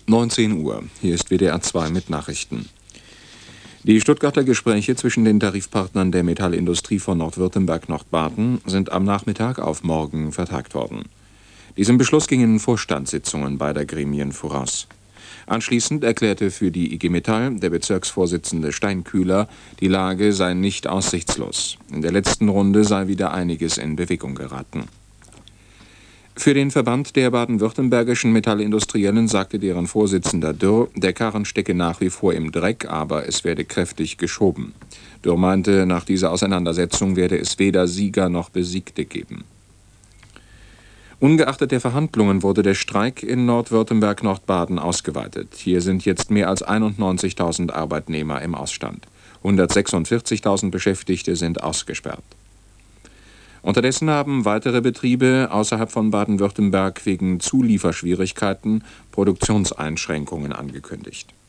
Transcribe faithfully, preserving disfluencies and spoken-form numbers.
neunzehn Uhr, hier ist W D R zwei mit Nachrichten. Die Stuttgarter Gespräche zwischen den Tarifpartnern der Metallindustrie von Nordwürttemberg-Nordbaden sind am Nachmittag auf morgen vertagt worden. Diesem Beschluss gingen Vorstandssitzungen beider Gremien voraus. Anschließend erklärte für die I G Metall der Bezirksvorsitzende Steinkühler, die Lage sei nicht aussichtslos. In der letzten Runde sei wieder einiges in Bewegung geraten. Für den Verband der baden-württembergischen Metallindustriellen sagte deren Vorsitzender Dürr, der Karren stecke nach wie vor im Dreck, aber es werde kräftig geschoben. Dürr meinte, nach dieser Auseinandersetzung werde es weder Sieger noch Besiegte geben. Ungeachtet der Verhandlungen wurde der Streik in Nordwürttemberg-Nordbaden ausgeweitet. Hier sind jetzt mehr als einundneunzigtausend Arbeitnehmer im Ausstand. hundertsechsundvierzigtausend Beschäftigte sind ausgesperrt. Unterdessen haben weitere Betriebe außerhalb von Baden-Württemberg wegen Zulieferschwierigkeiten Produktionseinschränkungen angekündigt.